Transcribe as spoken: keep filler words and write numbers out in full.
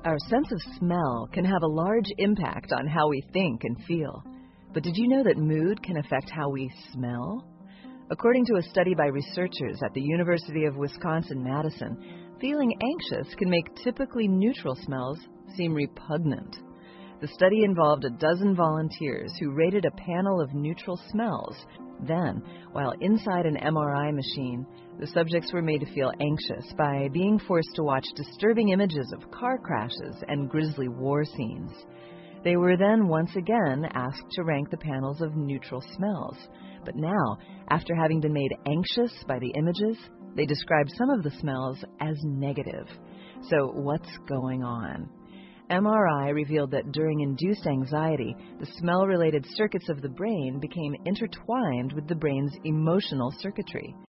Our sense of smell can have a large impact on how we think and feel. But did you know that mood can affect how we smell? According to a study by researchers at the University of Wisconsin-Madison, feeling anxious can make typically neutral smells seem repugnant. The study involved a dozen volunteers who rated a panel of neutral smells. Then, while inside an M R I machine, the subjects were made to feel anxious by being forced to watch disturbing images of car crashes and grisly war scenes. They were then once again asked to rank the panels of neutral smells. But now, after having been made anxious by the images, they described some of the smells as negative. So what's going on? M R I revealed that during induced anxiety, the smell-related circuits of the brain became intertwined with the brain's emotional circuitry.